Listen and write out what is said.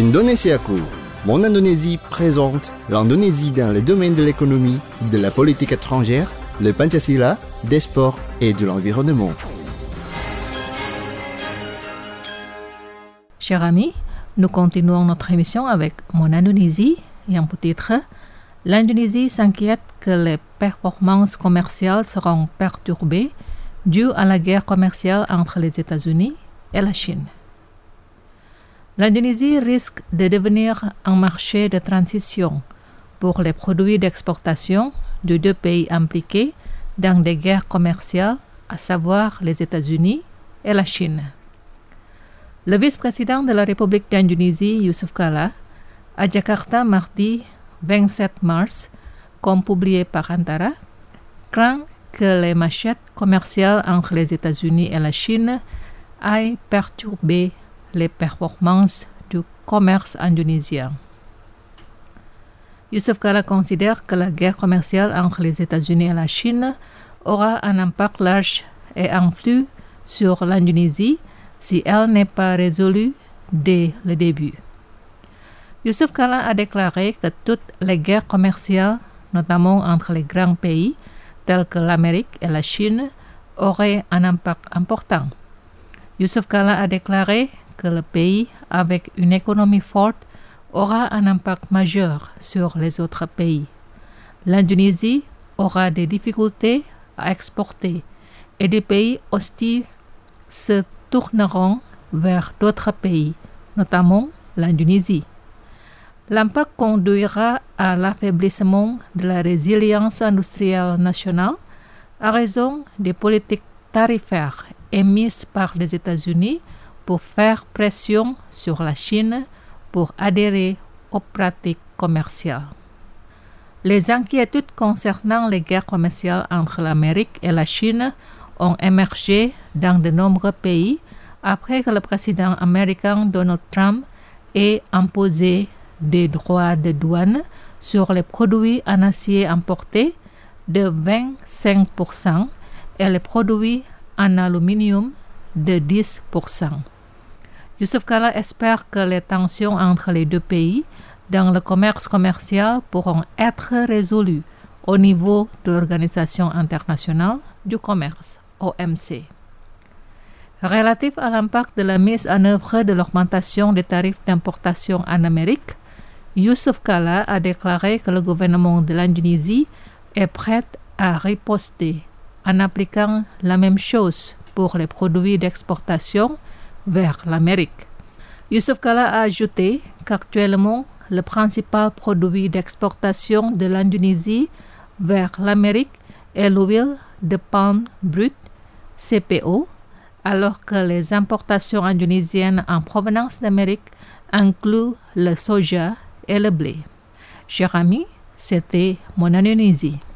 Indonesiaku. Mon Indonésie présente l'Indonésie dans les domaines de l'économie, de la politique étrangère, le Pancasila, des sports et de l'environnement. Chers amis, nous continuons notre émission avec Mon Indonésie et un titre. L'Indonésie s'inquiète que les performances commerciales seront perturbées dues à la guerre commerciale entre les États-Unis et la Chine. L'Indonésie risque de devenir un marché de transition pour les produits d'exportation de deux pays impliqués dans des guerres commerciales, à savoir les États-Unis et la Chine. Le vice-président de la République d'Indonésie, Yusuf Kala, à Jakarta mardi 27 mars, comme publié par Antara, craint que les machettes commerciales entre les États-Unis et la Chine aillent perturber les performances du commerce indonésien. Yusuf Kala considère que la guerre commerciale entre les États-Unis et la Chine aura un impact large et influe sur l'Indonésie si elle n'est pas résolue dès le début. Yusuf Kala a déclaré que toutes les guerres commerciales, notamment entre les grands pays tels que l'Amérique et la Chine, auraient un impact important. Yusuf Kala a déclaré que le pays avec une économie forte aura un impact majeur sur les autres pays. L'Indonésie aura des difficultés à exporter et des pays hostiles se tourneront vers d'autres pays, notamment l'Indonésie. L'impact conduira à l'affaiblissement de la résilience industrielle nationale à raison des politiques tarifaires émises par les États-Unis pour faire pression sur la Chine pour adhérer aux pratiques commerciales. Les inquiétudes concernant les guerres commerciales entre l'Amérique et la Chine ont émergé dans de nombreux pays après que le président américain Donald Trump ait imposé des droits de douane sur les produits en acier importés de 25% et les produits en aluminium de 10%. Yusuf Kala espère que les tensions entre les deux pays dans le commerce commercial pourront être résolues au niveau de l'Organisation internationale du commerce, OMC. Relatif à l'impact de la mise en œuvre de l'augmentation des tarifs d'importation en Amérique, Yusuf Kala a déclaré que le gouvernement de l'Indonésie est prêt à riposter en appliquant la même chose pour les produits d'exportation vers l'Amérique. Yusuf Kala a ajouté qu'actuellement, le principal produit d'exportation de l'Indonésie vers l'Amérique est l'huile de palme brute, CPO, alors que les importations indonésiennes en provenance d'Amérique incluent le soja et le blé. Chers amis, c'était Mon Indonésie.